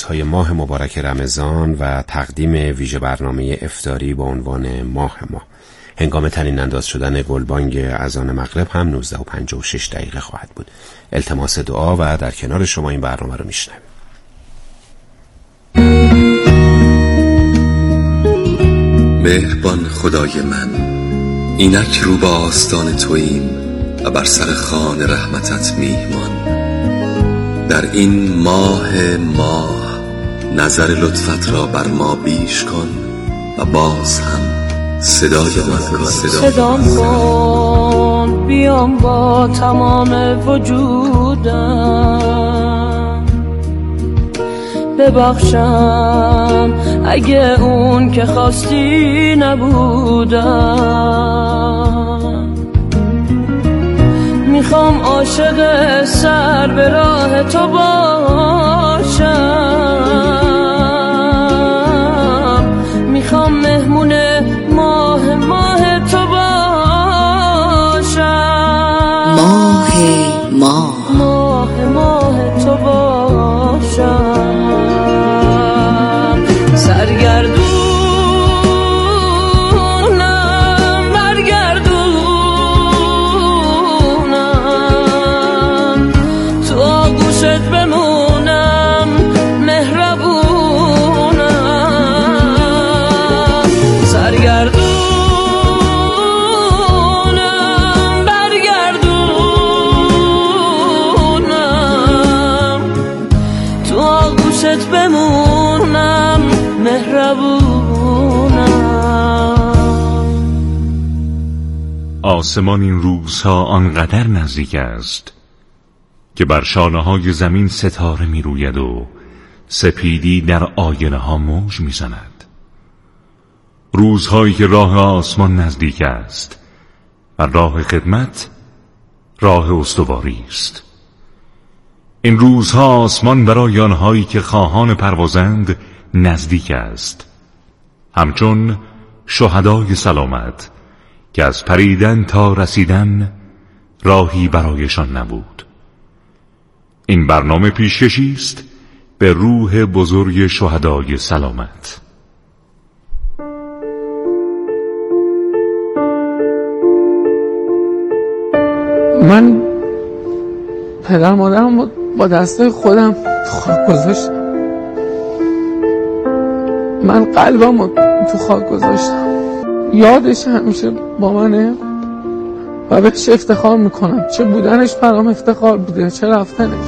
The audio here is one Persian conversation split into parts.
روزهای ماه مبارک رمضان و تقدیم ویژه برنامه افطاری با عنوان ماه ما. هنگام طنین انداز شدن گلبانگ اذان مغرب هم 19:56 خواهد بود. التماس دعا و در کنار شما این برنامه رو میشنویم. مهربان خدای من، اینک رو به آستان توییم و بر سر خوان رحمتت میهمان. در این ماه نظر لطفت را بر ما بیش کن و باز هم صدام کن، بیام با تمام وجودم، ببخشم اگه اون که خواستی نبودم. میخوام عاشق سر به راه تو باشم، میخوام مهمون ماه تو باشم، ماه تو باشم. سرگردونم برگردونم، تو آغوشت بمونم مهربونم. سرگردونم برگردونم، تو آغوشت بمونم مهربونم. آسمان این روزها آنقدر نزدیک است که بر شانه‌های زمین ستاره می روید و سپیدی در آینه ها موج می زند. روزهایی که راه آسمان نزدیک است و راه خدمت راه استواری است. این روزها آسمان برای آنهایی که خواهان پروازند نزدیک است، همچون شهدای سلامت که از پریدن تا رسیدن راهی برایشان نبود. این برنامه پیشکشی است به روح بزرگ شهدای سلامت. من پدر مادرم با دستای خودم تو خاک گذاشتم. من قلبم تو خاک گذاشتم. یادش همیشه با منه و بهش افتخار میکنم. چه بودنش برام افتخار بوده، چه رفتنش.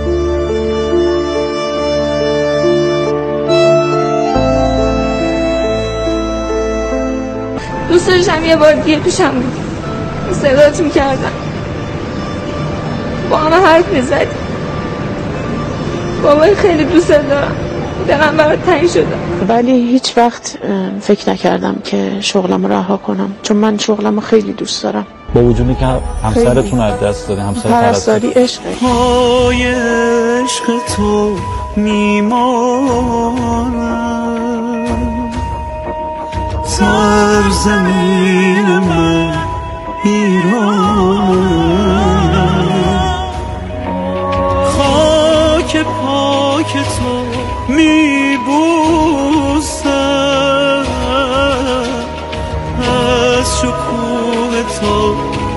دوست داشتم یه بار دیگه پیشم بود، صدات میکردم، با همه حرف میزدیم. بابای خیلی دوست دارم، دلم برات تنگ شده، ولی هیچ وقت فکر نکردم که شغلم رو رها کنم، چون من شغلم رو خیلی دوست دارم. با وجودی که همسرتون از دست داده، همسر پرستاری عشقه. پای عشق تو میمانم، سرزمین من ایرانم، خاک پاک تو میبوسم، از شکوه تو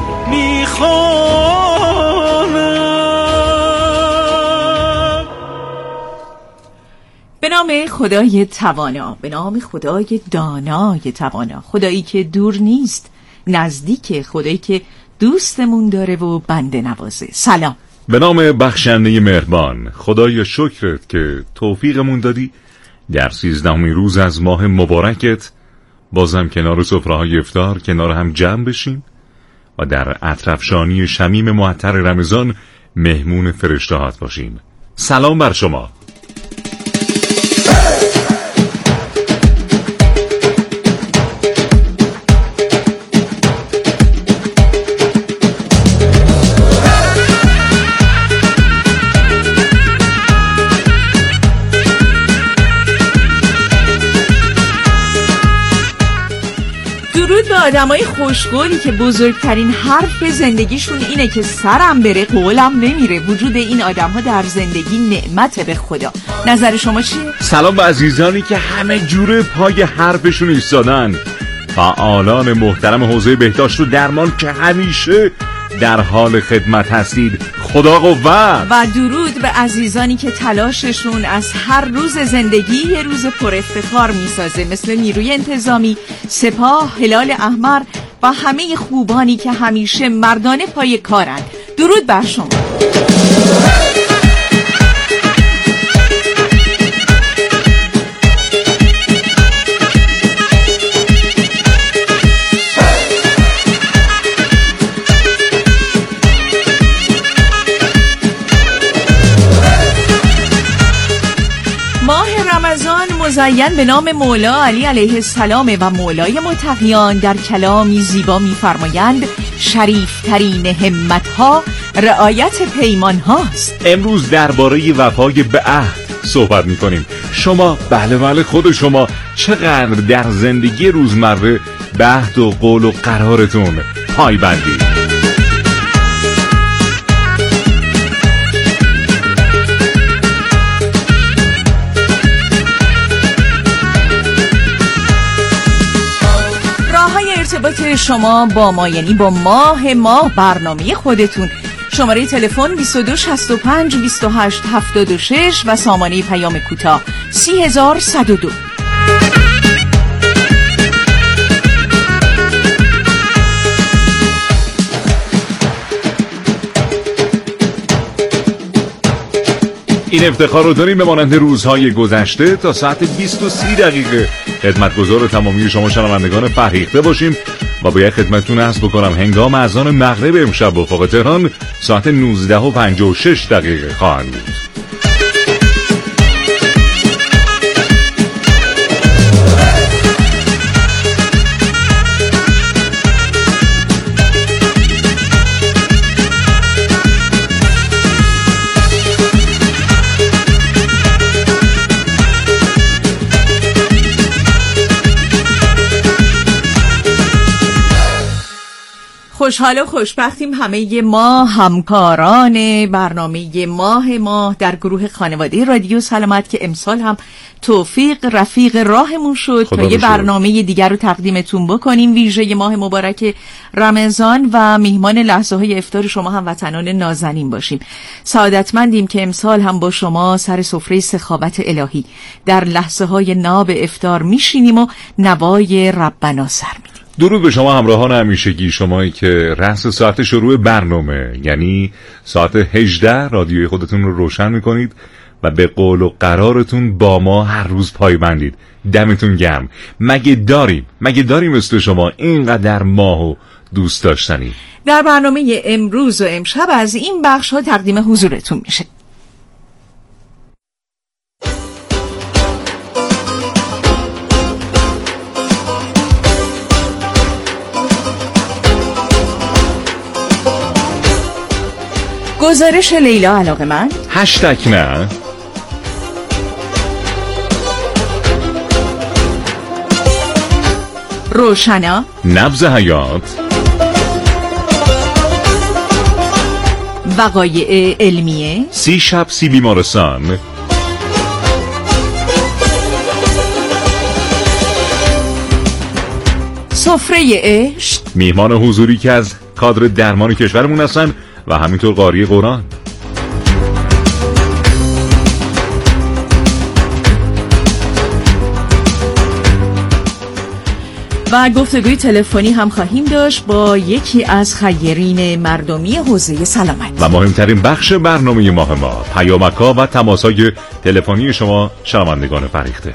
میخوانم. به نام خدای توانا، به نام خدای دانای توانا، خدایی که دور نیست، نزدیک، خدایی که دوستمون داره و بنده نوازه. سلام. به نام بخشنده مهربان، خدایا شکرت که توفیقمون دادی در 13مین روز از ماه مبارکت بازم کنار سفره‌های افطار کنار هم جمع بشیم و در اطرفشانی شمیم معطر رمضان مهمون فرشته‌هات باشیم. سلام بر شما. آدمای خوشگلی که بزرگترین حرف زندگیشون اینه که سرم بره قولم نمیره. وجود این آدم‌ها در زندگی نعمت به خدا. نظر شما چیه؟ سلام به عزیزانی که همه جوره پای حرفشون ایستادن، فعالان محترم حوزه بهداشت و درمان که همیشه در حال خدمت هستید. خدا قوت. و درود به عزیزانی که تلاششون از هر روز زندگی یه روز پر افتخار میسازه، مثل نیروی انتظامی، سپاه، هلال احمر و همه خوبانی که همیشه مردانه پای کارند. درود بر شما. مزین به نام مولا علی علیه السلام و مولای متقیان در کلامی زیبا می‌فرمایند شریفترین همت‌ها رعایت پیمان هاست. امروز درباره وفای به عهد صحبت می‌کنیم. شما بله خود شما چقدر در زندگی روزمره به عهد و قول و قرارتون پایبندید؟ ارتباط شما با ما، یعنی با ماه برنامه خودتون، شماره تلفن 22 65 28 76 و سامانه پیام کوتاه 30102. این افتخار رو داریم به مانند روزهای گذشته تا ساعت 20:30 خدمتگزار تمامی شما شنوندگان فرهیخته باشیم و باید خدمتتون عرض بکنم هنگام اذان مغرب امشب به افق تهران ساعت 19:56 خواهد بود. خوشحال و خوشبختیم همه ما همکاران برنامه ماه در گروه خانواده رادیو سلامت که امسال هم توفیق رفیق راهمون شد تا یه برنامه دیگر رو تقدیمتون بکنیم، ویژه ماه مبارک رمضان و میهمان لحظه های افطار شما هم وطنان نازنین باشیم. سعادتمندیم که امسال هم با شما سر سفره سخاوت الهی در لحظه های ناب افطار میشینیم و نوای ربنا سر میدیم. درود به شما همراهان همیشگی، شمایی که رأس ساعت شروع برنامه یعنی ساعت 18 رادیوی خودتون رو روشن میکنید و به قول و قرارتون با ما هر روز پایبندید. دمتون گرم. مگه داریم مثل شما اینقدر ماهو دوست داشتنی؟ در برنامه امروز و امشب از این بخش ها تقدیم حضورتون میشه. گزارش لیلا علاقه‌مند، هشتگ نه، روشنا، نبض حیات، وقایع علمیه، 30 شب 30 بیمارستان، سفره عشق، میهمان حضوری که از کادر درمان کشورمون هستن و همینطور قاری قرآن. و گفتگوی تلفنی هم خواهیم داشت با یکی از خیرین مردمی حوزه سلامت. و مهمترین بخش برنامه ماه ما، پیامک‌ها و تماس‌های تلفنی شما شنوندگان فرهیخته.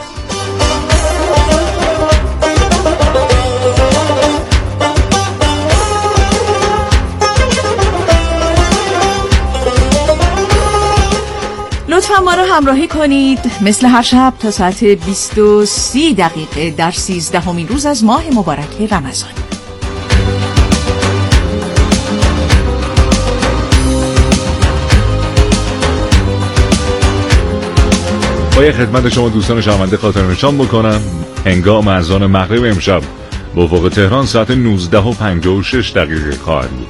لطفا ما رو همراهی کنید مثل هر شب تا ساعت 20:30 در 13مین روز از ماه مبارک رمضان. باید خدمت شما دوستان شنونده خاطر نشان بکنم هنگام اذان مغرب امشب به افق تهران ساعت 19:56 خواهد بود.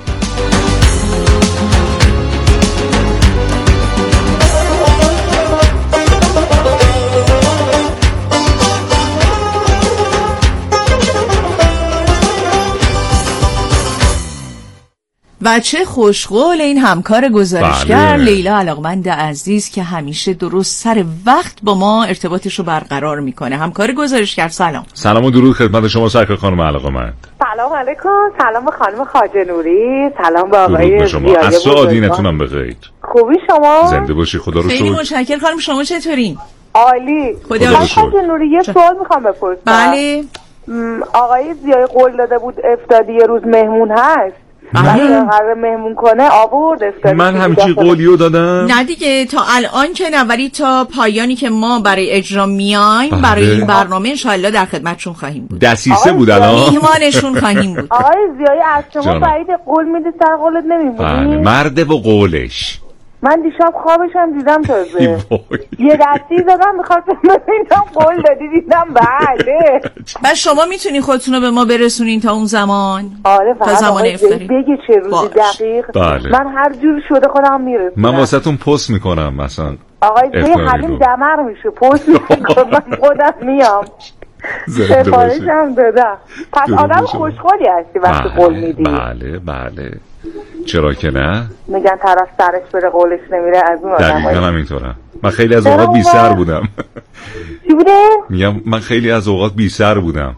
و چه خوشقول این همکار گزارشگر بله. لیلا علاقمند عزیز که همیشه درست سر وقت با ما ارتباطش رو برقرار میکنه. همکار گزارشگر سلام. سلام و درود خدمت شما سرکار خانم علاقمند. سلام علیکم. سلام به خانم خواجه نوری. سلام به آقای شما. عصر آدینتونم بخیر. خوبی شما؟ زنده باشی. خدا رو شکر. خیلی متشکرم. خانم شما چطورین؟ عالی. خدا رو شکر. خواجه نوری یه سوال میخوام بپرسم. بله. آقای زیای قول داده بود افتادی یه روز مهمون هست. قرار مهمون کنه آورد افتادی. من همچی قولیو دادم؟ نه دیگه تا الان که نه، ولی تا پایانی که ما برای اجرا میایم برای این برنامه انشالله در خدمتشون خواهیم بود. دسیسه بود الان. میهمانشون خواهیم بود. آقای زیای از شما بعید قول میده سر قولت نمیمونی؟ مرده و قولش. من دیشب خوابشم دیدم تازه یه دستی زدم میخواستم ببینم قول دادی دیدم بله. بعد شما میتونی خودتون رو به ما برسونین تا اون زمان؟ آره تا زمان افطاری بگی چه روزی دقیق. بله. من هر جور شده خودم میرسونم. من واسهتون پست میکنم مثلا. آقای حلیم دمر میشه پست میکنم من خودم میام سفارشم دادم. پس آدم خوشحالی هستی وقتی قول میدی. بله بله چرا که نه؟ میگن طرف سرش بره قولش نمیره. از اون آدم دقیقا همینطورم. من خیلی از اوقات بی سر بودم. چی بوده؟ میگم من خیلی از اوقات بی سر بودم.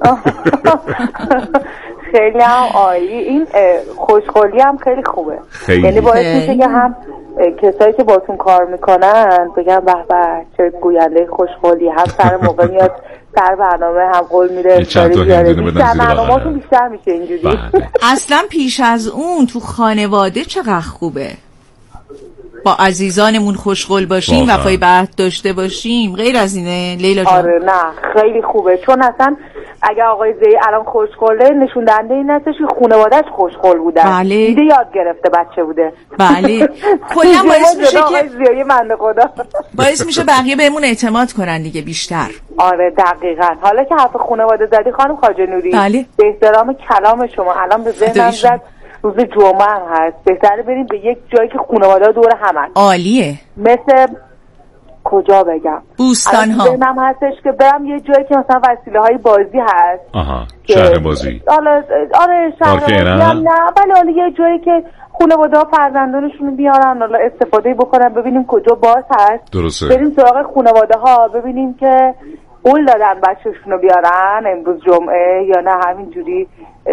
خیلی هم عالی. این خوشحالی هم خیلی خوبه. یعنی باعث میشه که هم کسایی که باتون کار میکنن بگن به به چه گوینده خوشحالی، هم سر موقع میاد سر برنامه هم قول میده افطاری بیاره. بیشتر برنامه‌تون بیشتر میشه اینجوری. اصلا پیش از اون تو خانواده چقدر خوبه با عزیزانمون خوشقول باشیم، وفای به عهد داشته باشیم. غیر از اینه لیلا جان؟ آره نه خیلی خوبه. چون اصلا اگه آقای زی الان خوشقوله نشون دهنده این هستش که خانواده‌اش خوشقول بودن. بله. دیده یاد گرفته بچه بوده. بله. کلا باعث میشه که آقای زیای بنده خدا باعث میشه بقیه بهمون اعتماد کنن دیگه بیشتر. آره دقیقاً. حالا که حرف خانواده زدی خانم خواجه نوری، بله. به احترام کلام شما الان به ذهنم زد روز جمعه هم هست، بهتره بریم به یک جایی که خانواده دور همن. عالیه. مثل کجا بگم؟ بوستان ها. ذهنم هستش که برم یه جایی که مثلا وسیله های بازی هست. آها شهر بازی. آره شهر بازی هم نه، ولی حالا یه جایی که خانواده ها فرزندانشون بیارن حالا استفاده بکنن، ببینیم کجا باز هست. درسته. بریم سراغ خانواده ها ببینیم که قول دادن بچه‌شون رو بیارن امروز جمعه یا نه همینجوری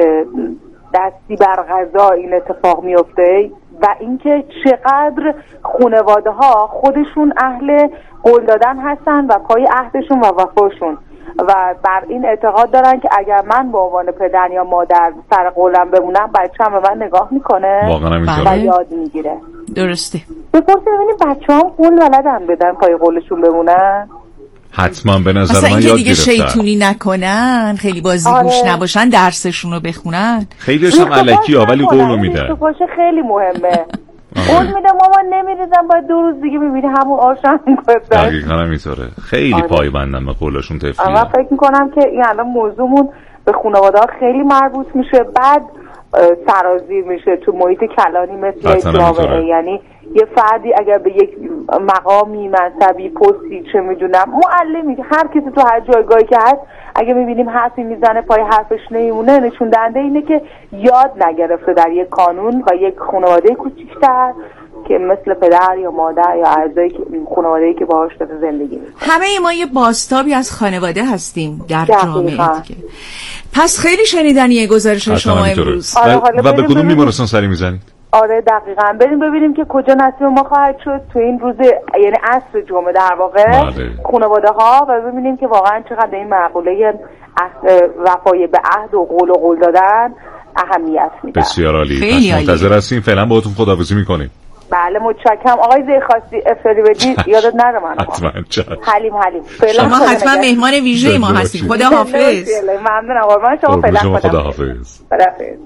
دستی بر غذا این اتفاق میفته. و اینکه چقدر خانواده ها خودشون اهل قول دادن هستن و پای عهدشون و وفاشون و بر این اعتقاد دارن که اگر من به عنوان پدر یا مادر سر قولم بمونم بچه‌م به من نگاه میکنه و یاد میگیره. درسته. بپرسید ببینیم بچه‌ها قول بلدن بدن پای قولشون بمونن؟ حتما به نظر من یاد دیگه گرفتن. شیطونی نکنن، خیلی بازیگوش نباشن، درسشون رو بخونن. خیلیش هم الکی ها ولی قول رو میدن. خیلی مهمه. قول میدم مامان نمیریزم باید 2 روز دیگه میبینی همون آشان میکنه. دقیقا همینطوره. خیلی پایبندن به قولشون طفلی. من فکر میکنم که این الان موضوعمون به خانواده ها خیلی مربوط میشه، بعد سرازیر میشه تو محیط کلانی مثل جامعه. یعنی یه فردی اگر به یک مقامی منصبی پستی چه میدونم معلمی هر کسی تو هر جایگاهی که هست اگه میبینیم حرفی میزنه پای حرفش نمیمونه، نشون دهنده اینه که یاد نگرفته در یک کانون و یک خانواده کوچیک‌تر که مثل پدر یا مادر یا اعضای خانواده‌ای که باهاش داره زندگی می‌کنه. همه ما یه بازتابی از خانواده هستیم در جامعه دیگه. پس خیلی شنیدنیه گزارش شما امروز. و به کدوم بیمارستان سری میزنید؟ آره دقیقاً. بریم ببینیم که کجا نصیب ما خواهد شد تو این روز، یعنی عصر جمعه در واقع خانواده ها، و ببینیم که واقعا چقدر این مقوله وفای به عهد و قول دادن اهمیت میده. بسیار عالی. پس منتظر هستیم. فعلا باهاتون خداحافظی میکنیم. بله متشکرم. آقای زی خواستی افطاری بدی یادت نره من. حتما. حلیم. شما حتما مهمان ویژه ما هستید. خداحافظ. ممنونم قربان شما. فعلا خداحافظ. خداحافظ.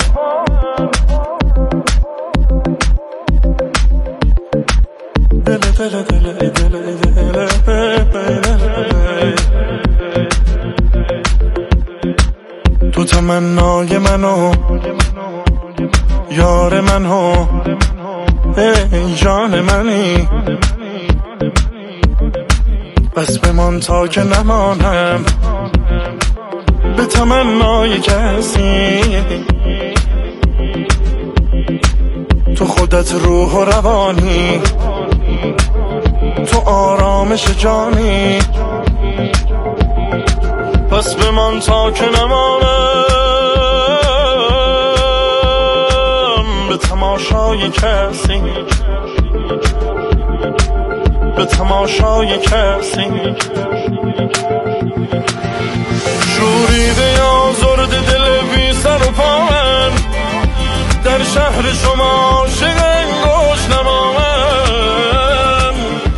دلت تو تمنای منو یار منو ای جان منی بس بمان تا که نمانم به تمنای کسی تو خودت روح و روانی تو آرامش جانی پس بمان تا که نمانم به تماشای کسی به تماشای کسی شوریده یا زرد دل بی سر و پا من در شهر شما عاشق انگوش نمامن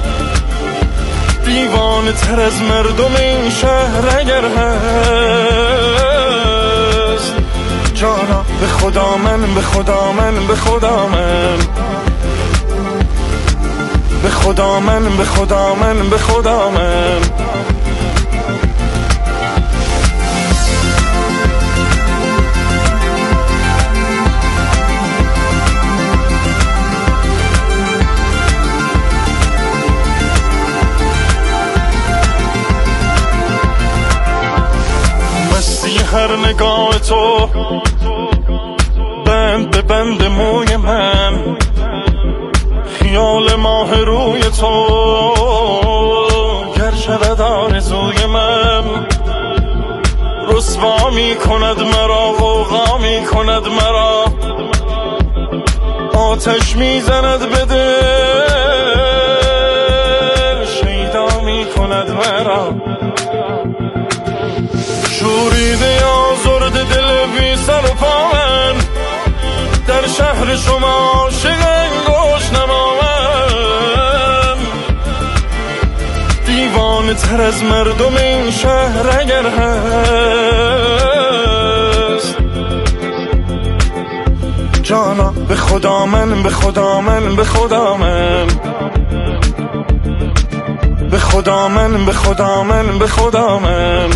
دیوانه تر از مردم این شهر اگر هست جانا به خدا من به خدا من به خدا من به خدا من به خدا من به خدا من مستی هر نگاه تو بند به بند موی من خیال ماه روی تو گر شود آرزوی من رسوا می کند مرا غوغا می کند مرا آتش می زند به دل شیدا می کند مرا شوریده یا زرد دل بی سر و پا من در شهر شما عاشق انگوش نمامن دیوانه تر از مردم این شهر اگر هست جانا به خدا من به خدا من به خدا من به خدا من به خدا من به خدا من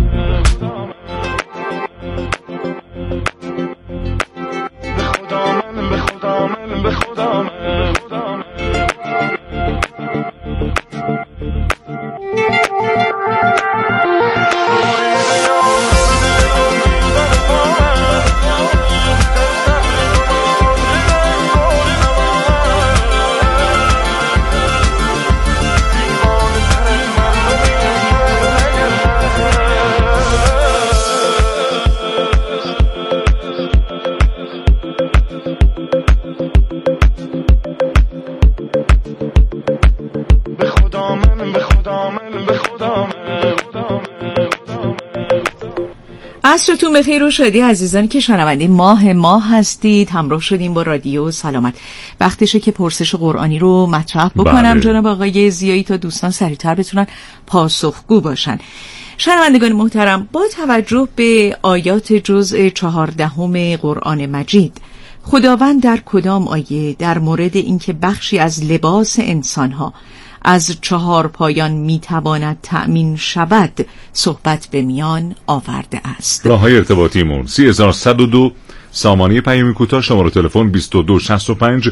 عصرتون بخیر و شادی عزیزانی که شنونده ماه هستید. همراه شدیم با رادیو سلامت. وقتشه که پرسش قرآنی رو مطرح بکنم جناب آقای ضیایی تا دوستان سریعتر بتونن پاسخگو باشن. شنوندگان محترم، با توجه به آیات جزء 14 قرآن مجید، خداوند در کدام آیه در مورد اینکه بخشی از لباس انسانها از 4 پایان میتواند تأمین شود صحبت به میان آورده است؟ راه‌های ارتباطیمون 3102 سامانه پیام کوتاه، شماره تلفن 2265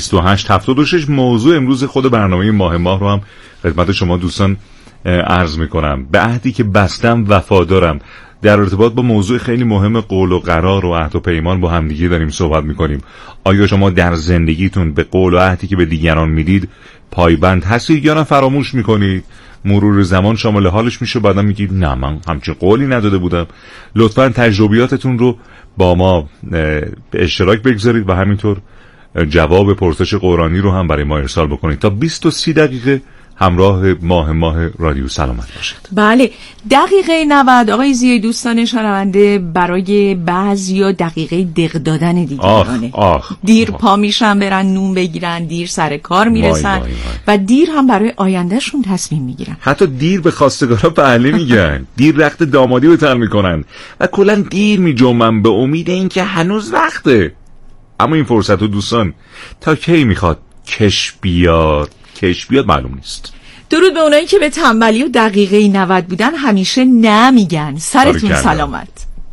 2876. موضوع امروز خود برنامه ماه رو هم خدمت شما دوستان عرض میکنم. به عهدی که بستم وفادارم. در ارتباط با موضوع خیلی مهم قول و قرار و عهد و پیمان با همدیگه داریم صحبت میکنیم. آیا شما در زندگیتون به قول و عهدی که به دیگران میدید پایبند هستید یا نه فراموش میکنید؟ مرور زمان شامل حالش میشه بعدا میگید نه من همچین قولی نداده بودم. لطفاً تجربیاتتون رو با ما به اشتراک بگذارید و همینطور جواب پرسش قرآنی رو هم برای ما ارسال بکنید تا 20 تا 30 دقیقه همراه ماه رادیو سلامت باشید. بله، دقیقه 90 آقای ضیایی دوستان شنونده برای بعضیا دقیقه دق دادن دیگرانه. دیر پا میشن برن نون بگیرن، دیر سر کار میرسن و دیر هم برای آیندهشون تصمیم میگیرن. حتی دیر به خواستگارا بله میگن، دیر رخت دامادی رو تن میکنن و کلا دیر میجنبن به امید اینکه هنوز وقته. اما این فرصت رو دوستان تا کی میخواد کش بیاد کش بیاد معلوم نیست. درود به اونایی که به تنبلی و دقیقه 90 بودن همیشه نه میگن. سرتون سلامت.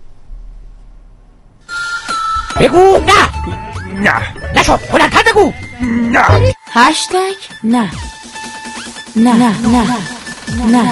بگو نه نشد بلندتر بگو نه. هشتگ نه نه نه نه نه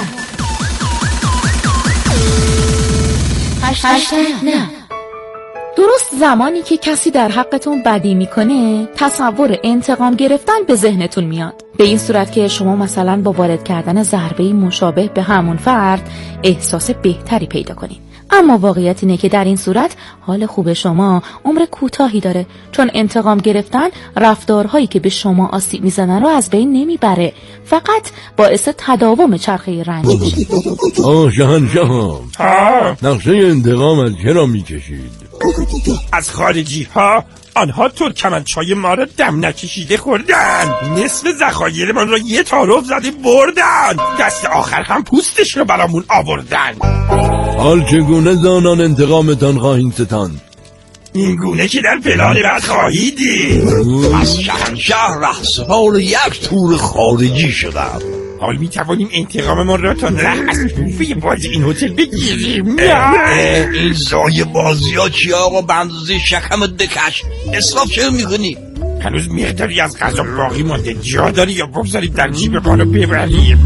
هشتگ نه. درست زمانی که کسی در حقتون بدی میکنه تصور انتقام گرفتن به ذهنتون میاد، به این صورت که شما مثلا با وارد کردن ضربه‌ای مشابه به همون فرد احساس بهتری پیدا کنید. اما واقعیت اینه که در این صورت حال خوب شما عمر کوتاهی داره، چون انتقام گرفتن رفتارهایی که به شما آسیب میزنن رو از بین نمیبره، فقط باعث تداوم چرخه رنجی میشه. شهنشاه نقشه انتقام از چرا میکشید؟ از خارجی ها. آنها ترکمنچای ما را دم نکشیده خوردن، نصف ذخایرمان را یه تعارف زده بردن، دست آخر هم پوستش رو برامون آوردن. حال چگونه زانان انتقامتان خواهیم ستاند؟ این گونه که در پلان بعد خواهیدی. از شهنشاه رهسپار یک تور خارجی شدم. حال میتوانیم انتقاممان را تا نه از بوفه باز این هتل بگیریم. این زای بازی ها چی آقا؟ به اندازه شکمت بکش. اصلاف چه میکنی؟ هنوز مقداری از غذا باقی مانده، جا داری یا بگذاریم در جیب ما رو ببریم؟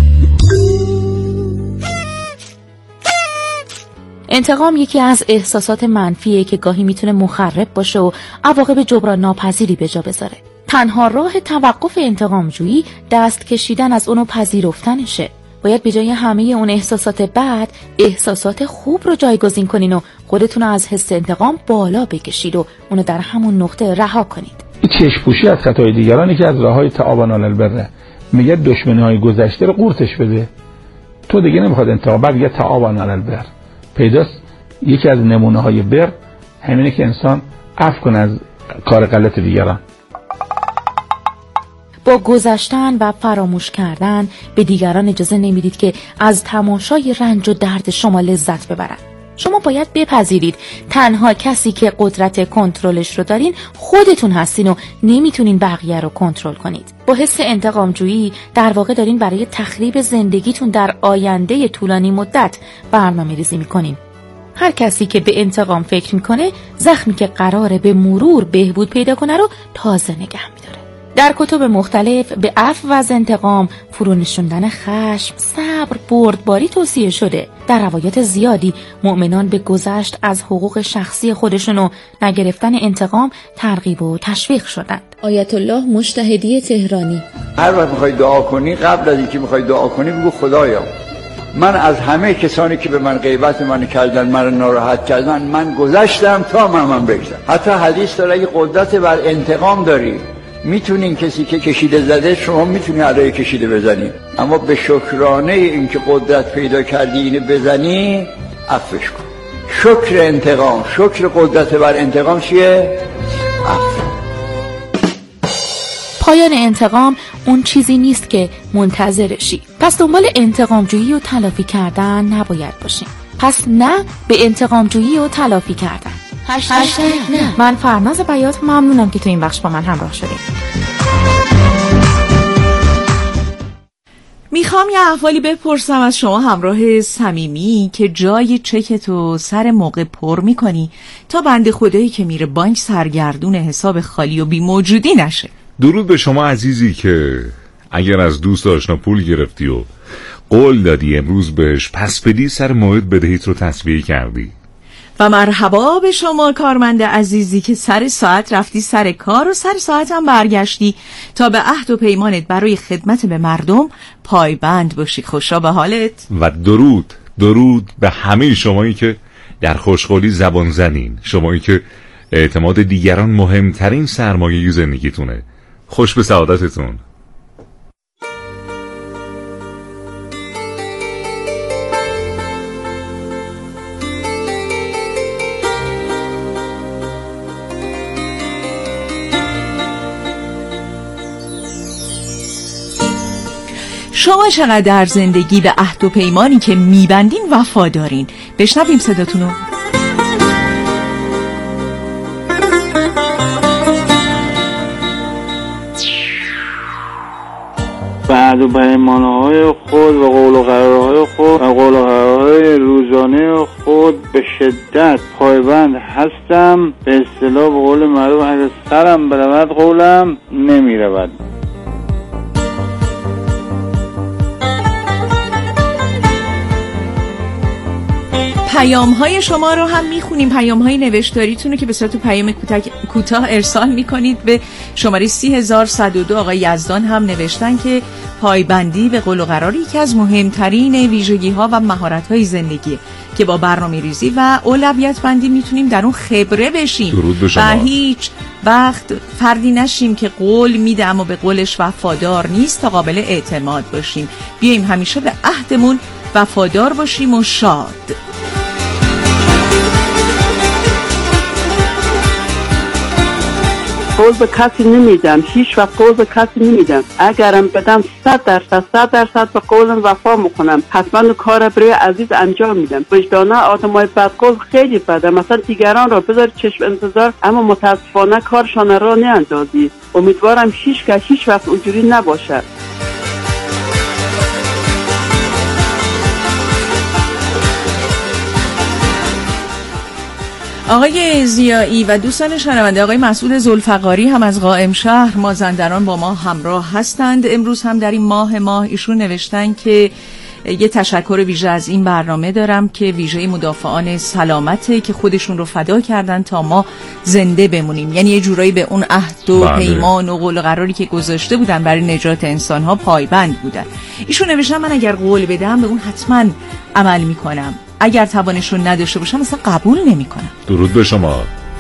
انتقام یکی از احساسات منفیه که گاهی میتونه مخرب باشه و عواقب جبران ناپذیری به جا بذاره. تنها راه توقف انتقامجویی دست کشیدن از اونو پذیرفتنشه. باید به جای همه اون احساسات بد احساسات خوب رو جایگزین کنین و خودتون رو از حس انتقام بالا بکشید و اونو در همون نقطه رها کنید. چشم‌پوشی از خطای دیگران که از راههای تعاون علی البر. میگه دشمنی‌های گذشته رو قورتش بده. تو دیگه نمیخواد انتقام، بعد میگه تعاون علی البر. پیداست یکی از نمونه‌های بر همینه که انسان عفو کنه از کار غلط دیگران. با گذشتن و فراموش کردن به دیگران اجازه نمیدید که از تماشای رنج و درد شما لذت ببرن. شما باید بپذیرید تنها کسی که قدرت کنترلش رو دارین خودتون هستین و نمیتونین بقیه رو کنترل کنید. با حس انتقامجویی در واقع دارین برای تخریب زندگیتون در آینده طولانی مدت برنامه‌ریزی میکنین. هر کسی که به انتقام فکر میکنه زخمی که قراره به مرور بهبود پیدا کنه رو تازه نگه میداره. در کتب مختلف به عفو و از انتقام، فرونشوندن خشم، صبر، بردباری توصیه شده. در روایات زیادی مؤمنان به گذشت از حقوق شخصی خودشون و نگرفتن انتقام ترغیب و تشویق شدند. آیت الله مجتهدی تهرانی: هر وقت میخوای دعا کنی، قبل از اینکه میخوای دعا کنی بگو خدایا من از همه کسانی که به من غیبت من کردن، من ناراحت کردن، من گذشتم تا من بگذرم. حتی حدیث داره اگه قدرت بر انتقام داری میتونین کسی که کشیده زده شما میتونی علیه کشیده بزنی، اما به شکرانه این که قدرت پیدا کردی اینو بزنی عفوش کن. شکر انتقام، شکر قدرت بر انتقام چیه؟ عفو. پایان انتقام اون چیزی نیست که منتظرشی. پس دنبال انتقامجویی و تلافی کردن نباید باشیم. پس نه به انتقامجویی و تلافی کردن. هشتگ نه. من فرناز بیات، ممنونم که تو این بخش با من همراه شدید. میخوام یه احوالی بپرسم از شما همراه صمیمی که جای چکتو سر موقع پر میکنی تا بنده خدایی که میره بانک سرگردون حساب خالی و بی موجودی نشه. درود به شما عزیزی که اگر از دوست آشنا پول گرفتی و قول دادی امروز بهش پس بدی، سر موعد بدهیت رو تسویه کردی. و مرحبا به شما کارمند عزیزی که سر ساعت رفتی سر کار و سر ساعت هم برگشتی تا به عهد و پیمانت برای خدمت به مردم پایبند باشی. خوشا به حالت. و درود به همه شمایی که در خوشقولی زبان زنین، شمایی که اعتماد دیگران مهمترین سرمایه زندگیتونه. خوش به سعادتتون. شما چقدر در زندگی به عهد و پیمانی که میبندین وفادارین؟ بشنویم صداتونو. عهد و پیمانهای خود و قول و قرارهای خود و قول و قرارهای روزانه خود به شدت پایبند هستم. به اصطلاح به قول معروف اگر سرم برود قولم نمی رود. پیام های شما رو هم میخونیم، پیام های نوشتاریتون رو که به صورت پیام کوتاه ارسال میکنید به شماره 30102. آقای یزدان هم نوشتن که پایبندی به قول و قرار یکی از مهمترین ویژگی ها و مهارت های زندگی که با برنامه ریزی و اولویت بندی میتونیم در اون خبره بشیم و هیچ وقت فردی نشیم که قول میده اما به قولش وفادار نیست تا قابل اعتماد باشیم. بیاییم همیشه به عهدمون وفادار باشیم و شاد. قول به کسی نمیدم، هیچ وقت قول به کسی نمیدم. اگرم بدم 100% به قولم وفا میکنم. حتما کار برای عزیز انجام میدم. وجدانه آدمای بد قول خیلی بده. مثلا دیگران را بذار چشم انتظار اما متاسفانه کارشان را نیاندازی. امیدوارم هیچ وقت اونجوری نباشه. آقای ضیایی و دوستان شنونده، آقای مسعود ذوالفقاری هم از قائم شهر مازندران با ما همراه هستند. امروز هم در این ماه ایشون نوشتن که یه تشکر ویژه از این برنامه دارم که ویژه مدافعان سلامته که خودشون رو فدا کردن تا ما زنده بمونیم. یعنی یه جورایی به اون عهد و پیمان و قول و قراری که گذاشته بودن برای نجات انسان‌ها پایبند بودن. ایشون نوشتن من اگر قول بدم به اون حتما عمل میکنم، اگر توانشون نداشته باشم مثلا قبول نمیکنم. درود به شما.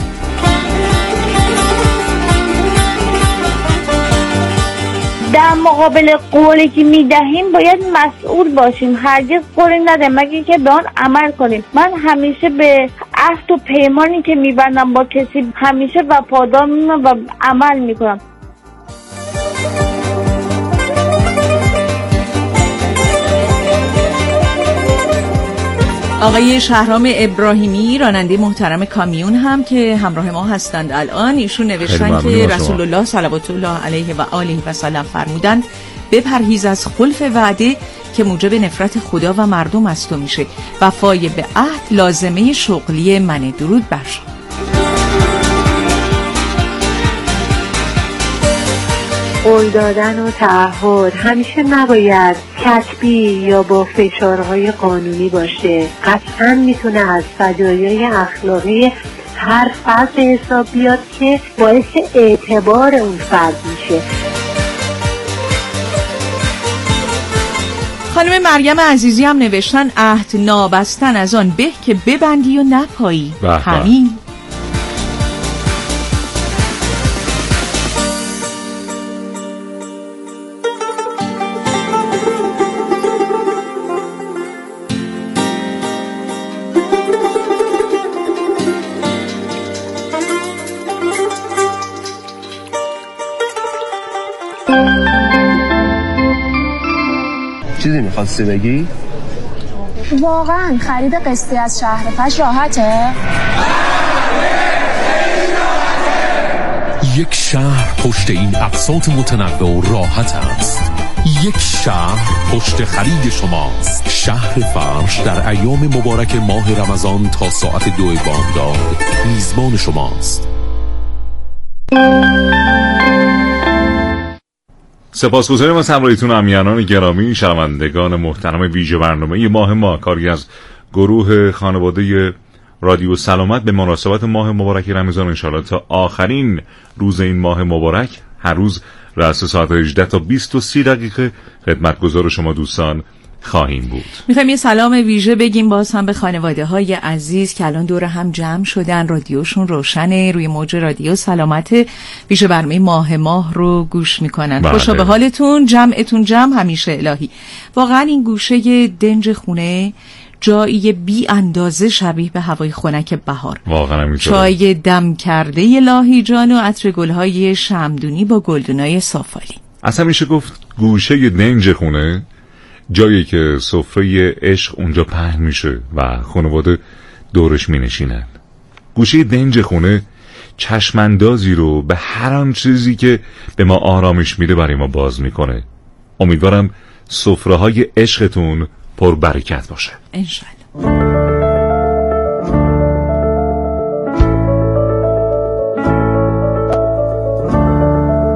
در مقابل قولی که میدهیم باید مسئول باشیم. هرگز قولی ندهیم مگر که به آن عمل کنیم. من همیشه به عهد و پیمانی که میبندم با کسی همیشه وفادار میمونم و عمل میکنم. آقای شهرام ابراهیمی راننده محترم کامیون هم که همراه ما هستند الان، ایشون نوشتن که رسول الله صلوات الله علیه و آله و سلم فرمودند بپرهیز از خلف وعده که موجب نفرت خدا و مردم از تو میشه. وفای به عهد لازمه شغلی منه. درود بر شما. قول دادن و تعهد همیشه نباید کتبی یا با فشارهای قانونی باشه. قطعا میتونه از فدایای اخلاقی هر فرد حساب بیاد که باعث اعتبار اون فرد میشه. خانم مریم عزیزی هم نوشتن عهد نابستن از آن به که ببندی و نپایی. همین. چیزی میخواستی بگی؟ واقعا خرید قسطی از شهر فش راحته؟ یک شهر پشت این اقساط متنوع و راحت است. یک شهر پشت خرید شماست. شهر فرش در ایام مبارک ماه رمضان تا ساعت 2 بامداد میزبان شماست. سپاسگزاریم از همراهیتون امیانان گرامی. شنوندگان محترم ویژه برنامه ماه ما، کاری از گروه خانواده رادیو سلامت به مناسبت ماه مبارک رمضان. انشاءالله تا آخرین روز این ماه مبارک هر روز رأس ساعت 18 تا 20 و 30 دقیقه خدمتگزار شما دوستان خواهیم بود. میخوایم یه سلام ویژه بگیم باز هم به خانواده های عزیز که الان دور هم جمع شدن، رادیوشون روشنه، روی موج رادیو سلامت ویژه برنامه ماه رو گوش میکنن. خوشا به حالتون، جمعتون جمع همیشه الهی. واقعا این گوشه دنج خونه جایی بی اندازه شبیه به هوای خنک بهار. واقعا همینطوره. چای دم کرده لاهی جان و عطر گلهای شمعدونی با گلدونای صافالی. اصلا میشه گفت گوشه دنج خونه جایی که سفره عشق اونجا پهن میشه و خانواده دورش مینشینن. گوشه دنج خونه چشماندازی رو به هر آن چیزی که به ما آرامش میده برای ما باز میکنه. امیدوارم سفره‌های عشقتون پر برکت باشه. انشالله.